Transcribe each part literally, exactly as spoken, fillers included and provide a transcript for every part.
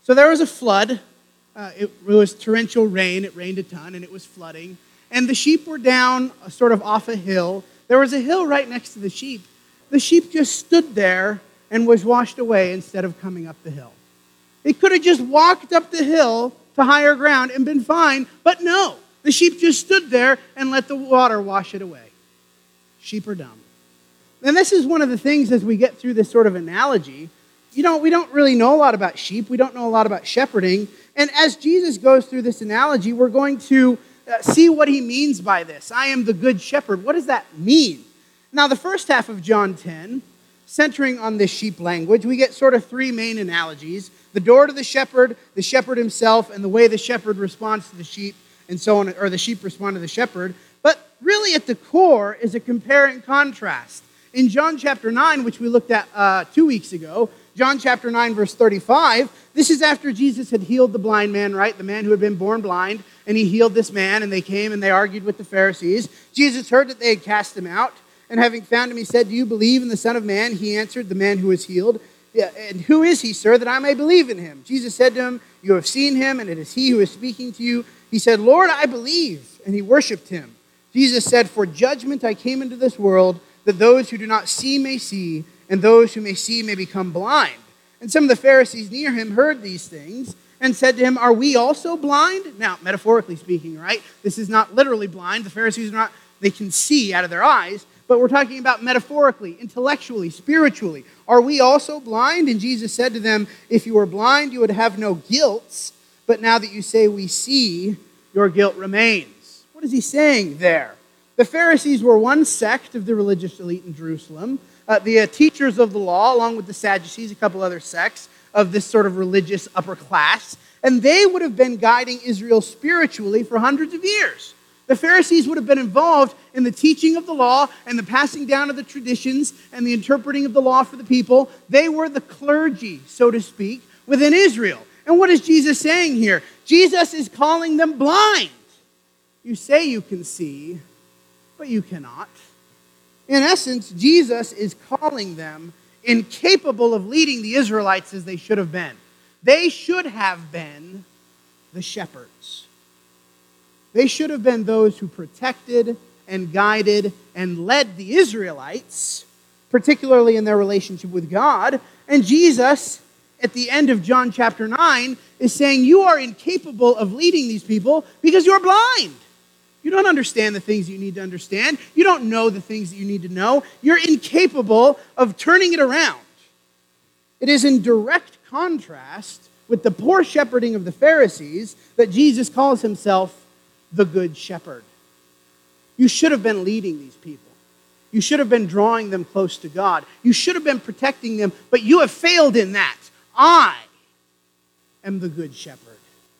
So there was a flood. Uh, it, it was torrential rain. It rained a ton, and it was flooding. And the sheep were down uh, sort of off a hill. There was a hill right next to the sheep. The sheep just stood there and was washed away instead of coming up the hill. It could have just walked up the hill to higher ground and been fine, but no. The sheep just stood there and let the water wash it away. Sheep are dumb. And this is one of the things as we get through this sort of analogy. You know, we don't really know a lot about sheep. We don't know a lot about shepherding. And as Jesus goes through this analogy, we're going to uh, see what he means by this. I am the good shepherd. What does that mean? Now, the first half of John ten, centering on this sheep language, we get sort of three main analogies. The door to the shepherd, the shepherd himself, and the way the shepherd responds to the sheep, and so on, or the sheep respond to the shepherd. But really at the core is a compare and contrast. In John chapter nine, which we looked at uh, two weeks ago, John chapter nine, verse thirty-five, this is after Jesus had healed the blind man, right? The man who had been born blind, and he healed this man, and they came and they argued with the Pharisees. Jesus heard that they had cast him out, and having found him, he said, "Do you believe in the Son of Man?" He answered, "The man who was healed. Yeah, and who is he, sir, that I may believe in him?" Jesus said to him, "You have seen him, and it is he who is speaking to you." He said, "Lord, I believe." And he worshipped him. Jesus said, "For judgment I came into this world, that those who do not see may see, and those who may see may become blind." And some of the Pharisees near him heard these things and said to him, "Are we also blind?" Now, metaphorically speaking, right? This is not literally blind. The Pharisees are not, they can see out of their eyes, but we're talking about metaphorically, intellectually, spiritually. Are we also blind? And Jesus said to them, "If you were blind, you would have no guilt, but now that you say we see, your guilt remains." What is he saying there? The Pharisees were one sect of the religious elite in Jerusalem. Uh, the uh, teachers of the law, along with the Sadducees, a couple other sects of this sort of religious upper class. And they would have been guiding Israel spiritually for hundreds of years. The Pharisees would have been involved in the teaching of the law and the passing down of the traditions and the interpreting of the law for the people. They were the clergy, so to speak, within Israel. And what is Jesus saying here? Jesus is calling them blind. You say you can see, but you cannot. In essence, Jesus is calling them incapable of leading the Israelites as they should have been. They should have been the shepherds. They should have been those who protected and guided and led the Israelites, particularly in their relationship with God. And Jesus, at the end of John chapter nine, is saying, you are incapable of leading these people because you're blind. You don't understand the things you need to understand. You don't know the things that you need to know. You're incapable of turning it around. It is in direct contrast with the poor shepherding of the Pharisees that Jesus calls himself the Good Shepherd. You should have been leading these people. You should have been drawing them close to God. You should have been protecting them, but you have failed in that. I am the Good Shepherd.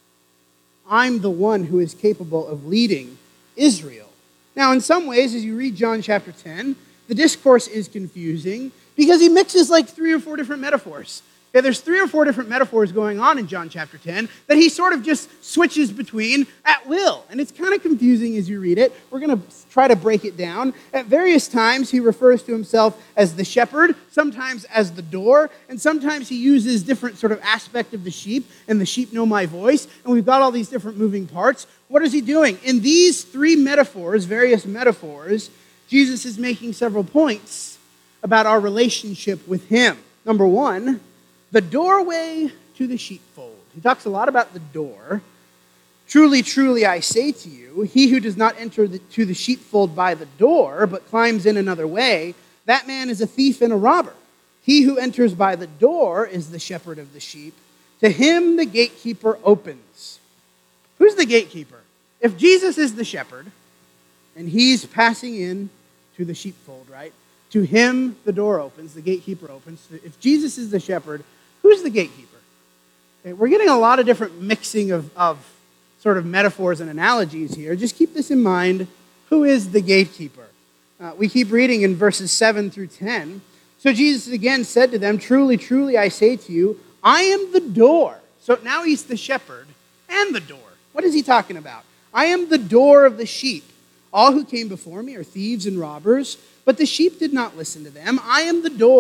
I'm the one who is capable of leading Israel. Now, in some ways, as you read John chapter ten, the discourse is confusing because he mixes like three or four different metaphors. Okay, there's three or four different metaphors going on in John chapter ten that he sort of just switches between at will. And it's kind of confusing as you read it. We're going to try to break it down. At various times, he refers to himself as the shepherd, sometimes as the door, and sometimes he uses different sort of aspect of the sheep, and the sheep know my voice, and we've got all these different moving parts. What is he doing? In these three metaphors, various metaphors, Jesus is making several points about our relationship with him. Number one, the doorway to the sheepfold. He talks a lot about the door. Truly, truly, I say to you, he who does not enter the, to the sheepfold by the door, but climbs in another way, that man is a thief and a robber. He who enters by the door is the shepherd of the sheep. To him the gatekeeper opens. Who's the gatekeeper? If Jesus is the shepherd, and he's passing in to the sheepfold, right? To him the door opens, the gatekeeper opens. If Jesus is the shepherd, who's the gatekeeper? Okay, we're getting a lot of different mixing of, of sort of metaphors and analogies here. Just keep this in mind. Who is the gatekeeper? Uh, we keep reading in verses seven through ten. So Jesus again said to them, truly, truly, I say to you, I am the door. So now he's the shepherd and the door. What is he talking about? I am the door of the sheep. All who came before me are thieves and robbers, but the sheep did not listen to them. I am the door.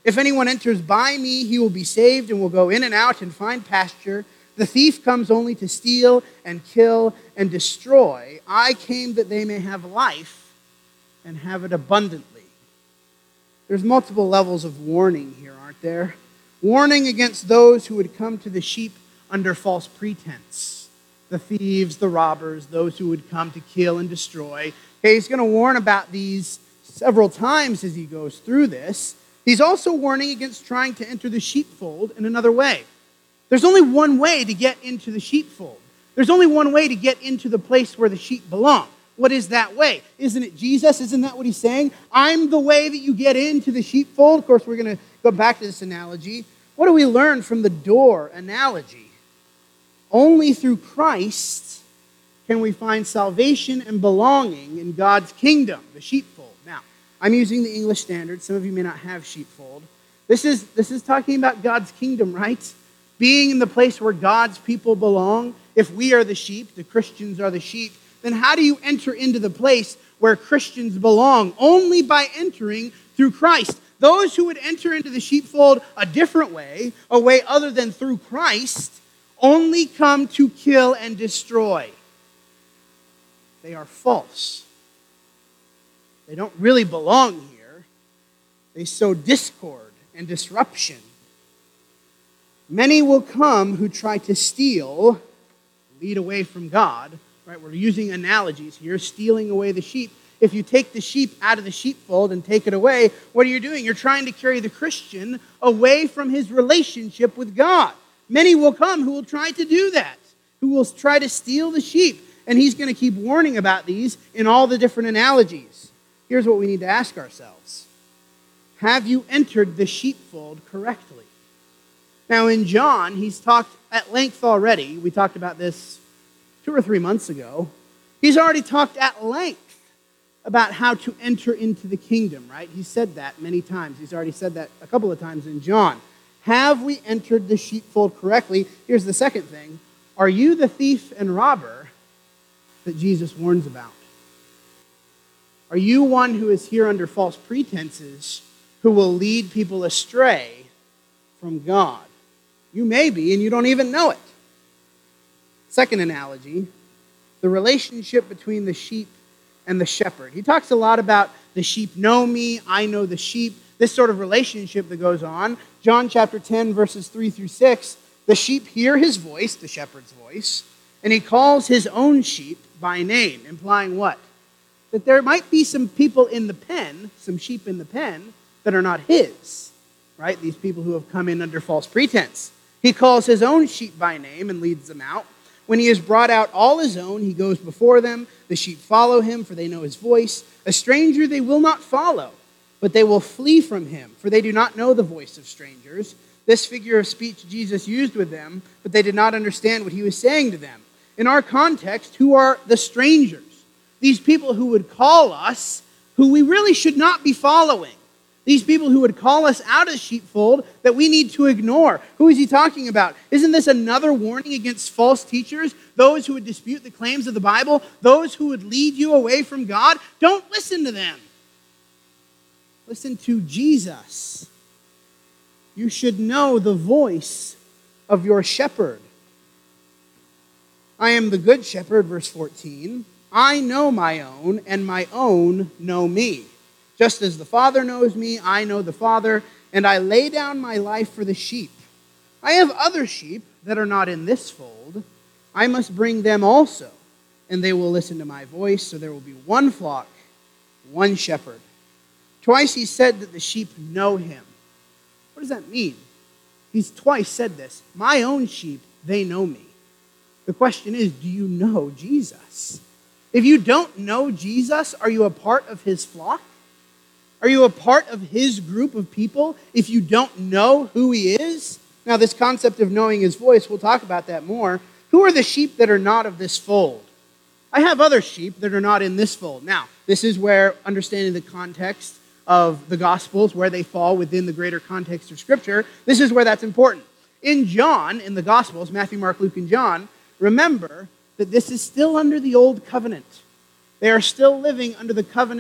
If anyone enters by me, he will be saved and will go in and out and find pasture. The thief comes only to steal and kill and destroy. I came that they may have life and have it abundantly. There's multiple levels of warning here, aren't there? Warning against those who would come to the sheep under false pretense. The thieves, the robbers, those who would come to kill and destroy. Okay, he's going to warn about these several times as he goes through this. He's also warning against trying to enter the sheepfold in another way. There's only one way to get into the sheepfold. There's only one way to get into the place where the sheep belong. What is that way? Isn't it Jesus? Isn't that what he's saying? I'm the way that you get into the sheepfold. Of course, we're going to go back to this analogy. What do we learn from the door analogy? Only through Christ can we find salvation and belonging in God's kingdom, the sheepfold. Now, I'm using the English Standard. Some of you may not have sheepfold. This is, this is talking about God's kingdom, right? Being in the place where God's people belong. If we are the sheep, the Christians are the sheep, then how do you enter into the place where Christians belong? Only by entering through Christ. Those who would enter into the sheepfold a different way, a way other than through Christ, only come to kill and destroy. They are false. They don't really belong here. They sow discord and disruption. Many will come who try to steal, lead away from God. Right? We're using analogies here, stealing away the sheep. If you take the sheep out of the sheepfold and take it away, what are you doing? You're trying to carry the Christian away from his relationship with God. Many will come who will try to do that, who will try to steal the sheep. And he's going to keep warning about these in all the different analogies. Here's what we need to ask ourselves. Have you entered the sheepfold correctly? Now in John, he's talked at length already. We talked about this two or three months ago. He's already talked at length about how to enter into the kingdom, right? He said that many times. He's already said that a couple of times in John. Have we entered the sheepfold correctly? Here's the second thing. Are you the thief and robber that Jesus warns about? Are you one who is here under false pretenses who will lead people astray from God? You may be, and you don't even know it. Second analogy, the relationship between the sheep and the shepherd. He talks a lot about the sheep know me, I know the sheep, this sort of relationship that goes on. John chapter ten, verses three through six, the sheep hear his voice, the shepherd's voice, and he calls his own sheep by name, implying what? That there might be some people in the pen, some sheep in the pen, that are not his, right? These people who have come in under false pretense. He calls his own sheep by name and leads them out. When he has brought out all his own, he goes before them. The sheep follow him, for they know his voice. A stranger they will not follow, but they will flee from him, for they do not know the voice of strangers. This figure of speech Jesus used with them, but they did not understand what he was saying to them. In our context, who are the strangers? These people who would call us, who we really should not be following. These people who would call us out of the sheepfold that we need to ignore. Who is he talking about? Isn't this another warning against false teachers? Those who would dispute the claims of the Bible? Those who would lead you away from God? Don't listen to them. Listen to Jesus. You should know the voice of your shepherd. I am the good shepherd, verse fourteen. I know my own, and my own know me. Just as the Father knows me, I know the Father, and I lay down my life for the sheep. I have other sheep that are not in this fold. I must bring them also, and they will listen to my voice, so there will be one flock, one shepherd. Twice he said that the sheep know him. What does that mean? He's twice said this. My own sheep, they know me. The question is, do you know Jesus? If you don't know Jesus, are you a part of his flock? Are you a part of his group of people if you don't know who he is? Now, this concept of knowing his voice, we'll talk about that more. Who are the sheep that are not of this fold? I have other sheep that are not in this fold. Now, this is where understanding the context of the Gospels, where they fall within the greater context of Scripture, this is where that's important. In John, in the Gospels, Matthew, Mark, Luke, and John, remember that this is still under the old covenant. They are still living under the covenant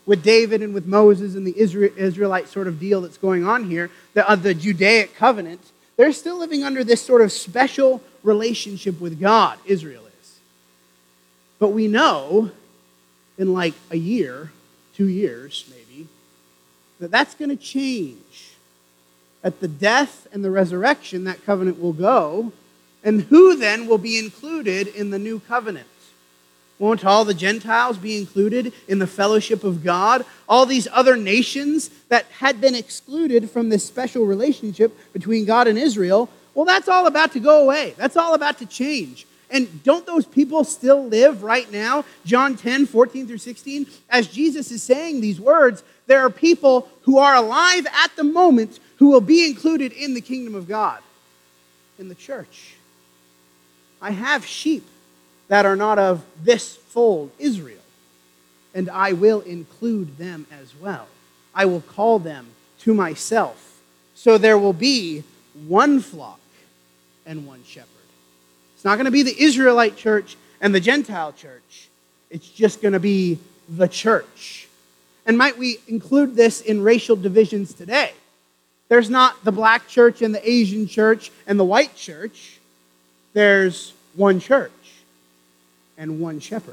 with David and with Moses and the Israelite sort of deal that's going on here, the, uh, the Judaic covenant, they're still living under this sort of special relationship with God, Israel is. But we know in like a year, two years maybe, that that's going to change. At the death and the resurrection, that covenant will go. And who then will be included in the new covenant? Won't all the Gentiles be included in the fellowship of God? All these other nations that had been excluded from this special relationship between God and Israel, well, that's all about to go away. That's all about to change. And don't those people still live right now? John ten, fourteen through sixteen, as Jesus is saying these words, there are people who are alive at the moment who will be included in the kingdom of God, in the church. I have sheep that are not of this fold, Israel, and I will include them as well. I will call them to myself. So there will be one flock and one shepherd. It's not going to be the Israelite church and the Gentile church. It's just going to be the church. And might we include this in racial divisions today? There's not the black church and the Asian church and the white church. There's one church and one shepherd.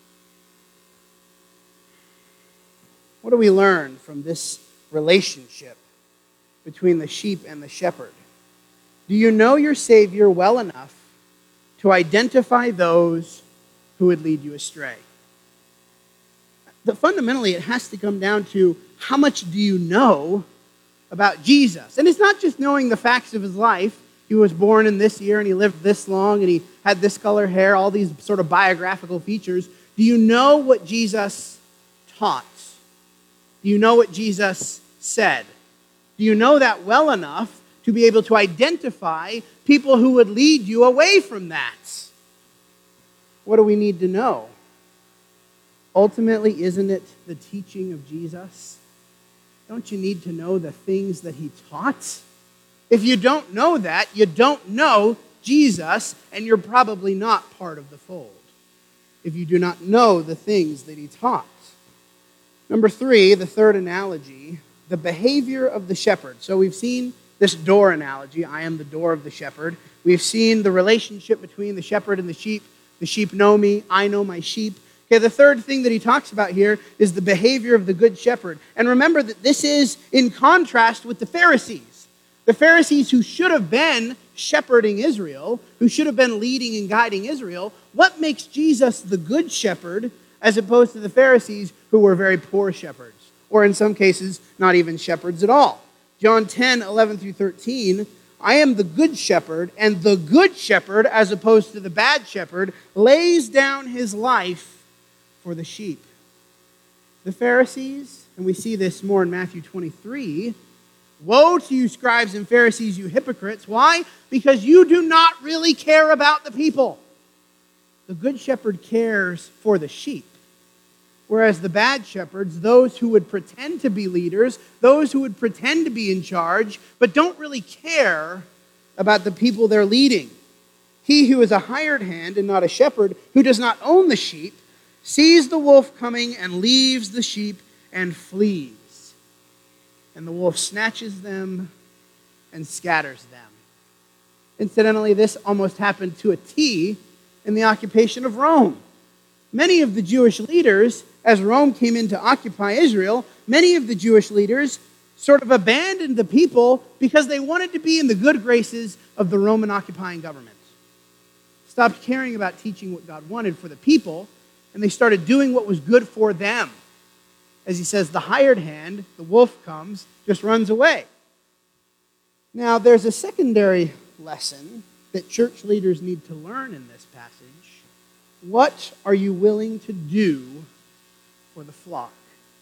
What do we learn from this relationship between the sheep and the shepherd? Do you know your Savior well enough to identify those who would lead you astray? But fundamentally, it has to come down to how much do you know about Jesus? And it's not just knowing the facts of his life. He was born in this year and he lived this long and he had this color hair, all these sort of biographical features. Do you know what Jesus taught? Do you know what Jesus said? Do you know that well enough to be able to identify people who would lead you away from that? What do we need to know? Ultimately, isn't it the teaching of Jesus? Don't you need to know the things that he taught? If you don't know that, you don't know Jesus, and you're probably not part of the fold if you do not know the things that he taught. Number three, the third analogy, the behavior of the shepherd. So we've seen this door analogy, I am the door of the shepherd. We've seen the relationship between the shepherd and the sheep. The sheep know me, I know my sheep. Okay, the third thing that he talks about here is the behavior of the good shepherd. And remember that this is in contrast with the Pharisees. The Pharisees who should have been shepherding Israel, who should have been leading and guiding Israel. What makes Jesus the good shepherd as opposed to the Pharisees who were very poor shepherds, or in some cases, not even shepherds at all? John ten, eleven through thirteen, I am the good shepherd, and the good shepherd, as opposed to the bad shepherd, lays down his life for the sheep. The Pharisees, and we see this more in Matthew twenty-three, woe to you, scribes and Pharisees, you hypocrites. Why? Because you do not really care about the people. The good shepherd cares for the sheep. Whereas the bad shepherds, those who would pretend to be leaders, those who would pretend to be in charge, but don't really care about the people they're leading. He who is a hired hand and not a shepherd, who does not own the sheep, sees the wolf coming and leaves the sheep and flees. And the wolf snatches them and scatters them. Incidentally, this almost happened to a T in the occupation of Rome. Many of the Jewish leaders, as Rome came in to occupy Israel, many of the Jewish leaders sort of abandoned the people because they wanted to be in the good graces of the Roman occupying government. Stopped caring about teaching what God wanted for the people, and they started doing what was good for them. As he says, the hired hand, the wolf comes, just runs away. Now, there's a secondary lesson that church leaders need to learn in this passage. What are you willing to do for the flock?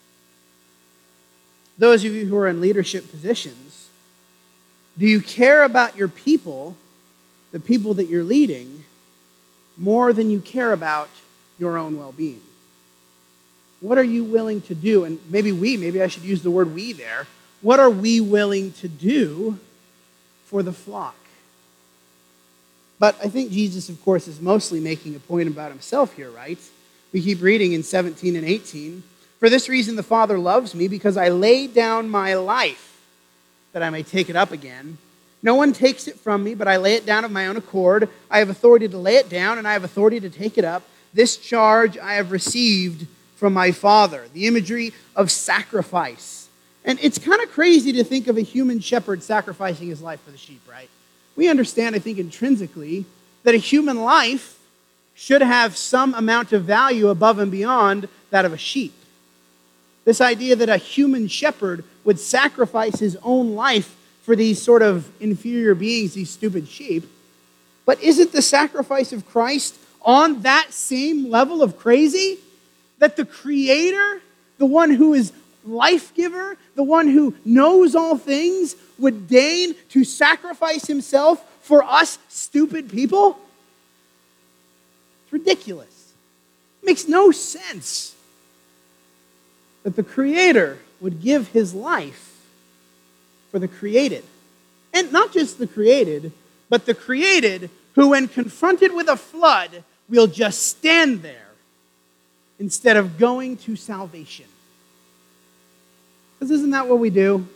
Those of you who are in leadership positions, do you care about your people, the people that you're leading, more than you care about your own well-being? What are you willing to do? And maybe we, maybe I should use the word we there. What are we willing to do for the flock? But I think Jesus, of course, is mostly making a point about himself here, right? We keep reading in seventeen and eighteen. For this reason the Father loves me, because I lay down my life that I may take it up again. No one takes it from me, but I lay it down of my own accord. I have authority to lay it down, and I have authority to take it up. This charge I have received from my Father. The imagery of sacrifice. And it's kind of crazy to think of a human shepherd sacrificing his life for the sheep, right? We understand, I think, intrinsically that a human life should have some amount of value above and beyond that of a sheep. This idea that a human shepherd would sacrifice his own life for these sort of inferior beings, these stupid sheep. But isn't the sacrifice of Christ on that same level of crazy? That the Creator, the one who is life giver, the one who knows all things, would deign to sacrifice himself for us stupid people? It's ridiculous. It makes no sense that the Creator would give his life for the created. And not just the created, but the created who, when confronted with a flood, will just stand there instead of going to salvation. Because isn't that what we do?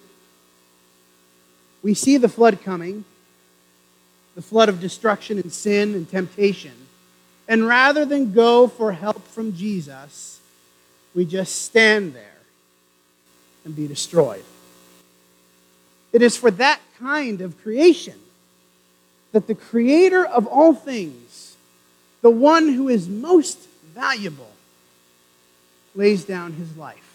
We see the flood coming, the flood of destruction and sin and temptation, and rather than go for help from Jesus, we just stand there and be destroyed. It is for that kind of creation that the Creator of all things, the one who is most valuable, lays down his life.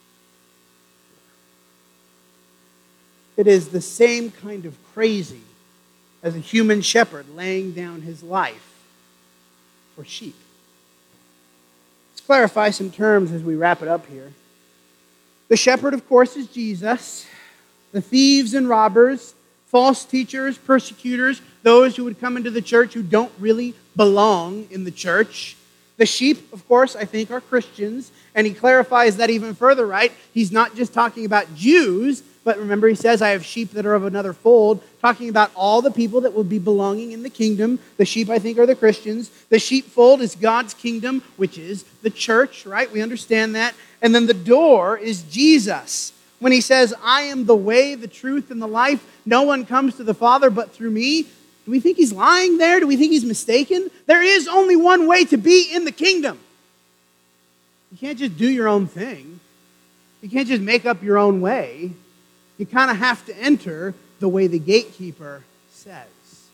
It is the same kind of crazy as a human shepherd laying down his life for sheep. Let's clarify some terms as we wrap it up here. The shepherd, of course, is Jesus. The thieves and robbers, false teachers, persecutors, those who would come into the church who don't really belong in the church. The sheep, of course, I think are Christians. And he clarifies that even further, right? He's not just talking about Jews, but remember he says, I have sheep that are of another fold, talking about all the people that will be belonging in the kingdom. The sheep, I think, are the Christians. The sheepfold is God's kingdom, which is the church, right? We understand that. And then the door is Jesus. When he says, I am the way, the truth, and the life, no one comes to the Father but through me. Do we think he's lying there? Do we think he's mistaken? There is only one way to be in the kingdom. You can't just do your own thing. You can't just make up your own way. You kind of have to enter the way the gatekeeper says.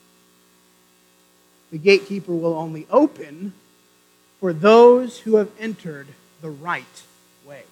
The gatekeeper will only open for those who have entered the right way.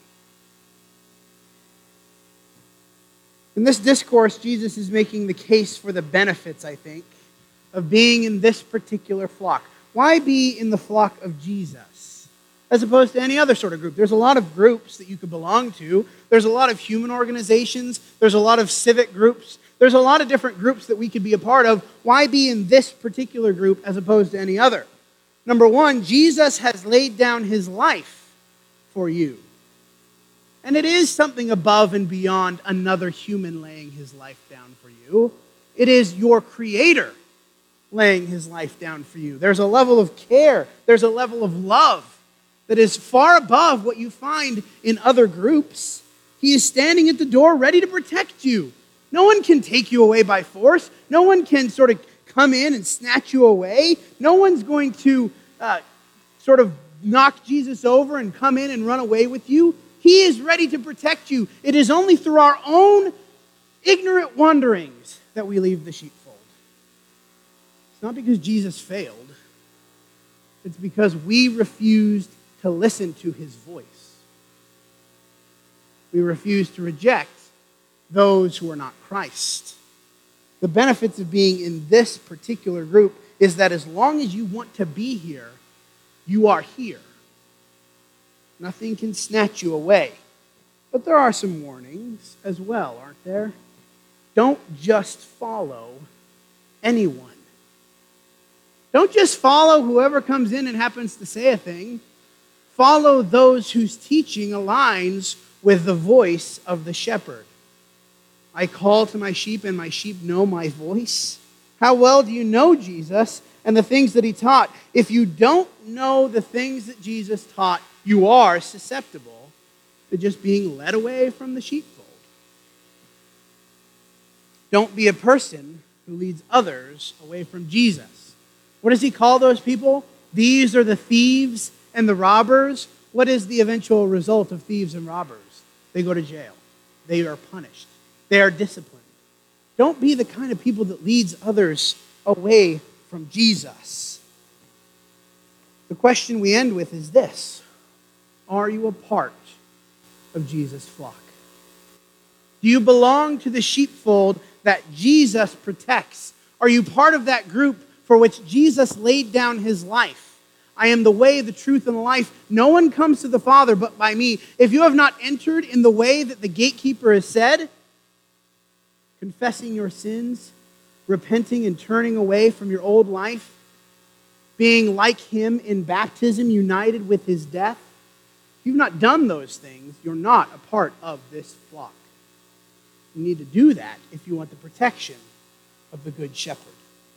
In this discourse, Jesus is making the case for the benefits, I think, of being in this particular flock. Why be in the flock of Jesus as opposed to any other sort of group? There's a lot of groups that you could belong to. There's a lot of human organizations. There's a lot of civic groups. There's a lot of different groups that we could be a part of. Why be in this particular group as opposed to any other? Number one, Jesus has laid down his life for you. And it is something above and beyond another human laying his life down for you. It is your Creator laying his life down for you. There's a level of care. There's a level of love that is far above what you find in other groups. He is standing at the door ready to protect you. No one can take you away by force. No one can sort of come in and snatch you away. No one's going to uh, sort of knock Jesus over and come in and run away with you. He is ready to protect you. It is only through our own ignorant wanderings that we leave the sheepfold. It's not because Jesus failed. It's because we refused to listen to his voice. We refuse to reject those who are not Christ. The benefits of being in this particular group is that as long as you want to be here, you are here. Nothing can snatch you away. But there are some warnings as well, aren't there? Don't just follow anyone. Don't just follow whoever comes in and happens to say a thing. Follow those whose teaching aligns with the voice of the shepherd. I call to my sheep, and my sheep know my voice. How well do you know Jesus and the things that he taught? If you don't know the things that Jesus taught, you are susceptible to just being led away from the sheepfold. Don't be a person who leads others away from Jesus. What does he call those people? These are the thieves and the robbers. What is the eventual result of thieves and robbers? They go to jail. They are punished. They are disciplined. Don't be the kind of people that leads others away from Jesus. The question we end with is this: are you a part of Jesus' flock? Do you belong to the sheepfold that Jesus protects? Are you part of that group for which Jesus laid down his life? I am the way, the truth, and the life. No one comes to the Father but by me. If you have not entered in the way that the gatekeeper has said, confessing your sins, repenting and turning away from your old life, being like him in baptism, united with his death, if you've not done those things, you're not a part of this flock. You need to do that if you want the protection of the Good Shepherd.